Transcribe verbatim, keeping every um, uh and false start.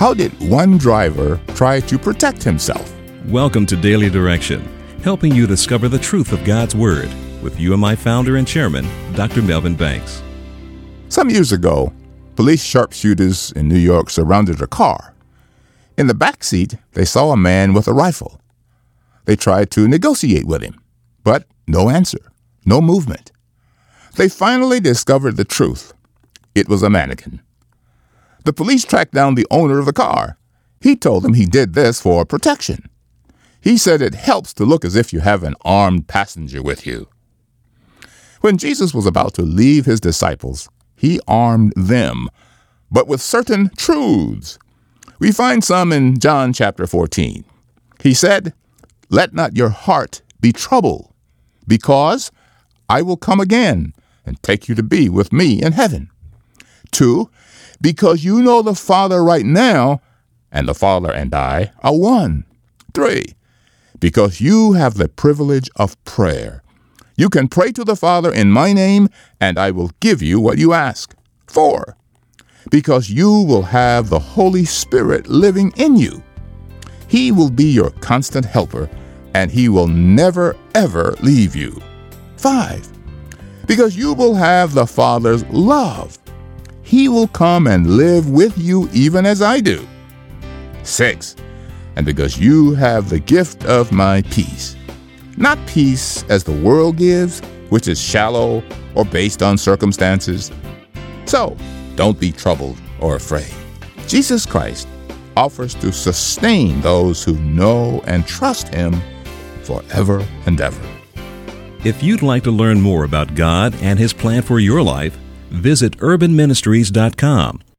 How did one driver try to protect himself? Welcome to Daily Direction, helping you discover the truth of God's Word with U M I founder and chairman, Doctor Melvin Banks. Some years ago, police sharpshooters in New York surrounded a car. In the back seat, they saw a man with a rifle. They tried to negotiate with him, but no answer, no movement. They finally discovered the truth. It was a mannequin. The police tracked down the owner of the car. He told them he did this for protection. He said it helps to look as if you have an armed passenger with you. When Jesus was about to leave his disciples, he armed them, but with certain truths. We find some in John chapter fourteen. He said, "Let not your heart be troubled, because I will come again and take you to be with me in heaven. Two, because you know the Father right now, and the Father and I are one. Three, because you have the privilege of prayer. You can pray to the Father in my name, and I will give you what you ask. Four, because you will have the Holy Spirit living in you. He will be your constant helper, and he will never, ever leave you. Five, because you will have the Father's love. He will come and live with you even as I do. Six, and because you have the gift of my peace. Not peace as the world gives, which is shallow or based on circumstances. So, don't be troubled or afraid. Jesus Christ offers to sustain those who know and trust him forever and ever. If you'd like to learn more about God and his plan for your life, visit urban ministries dot com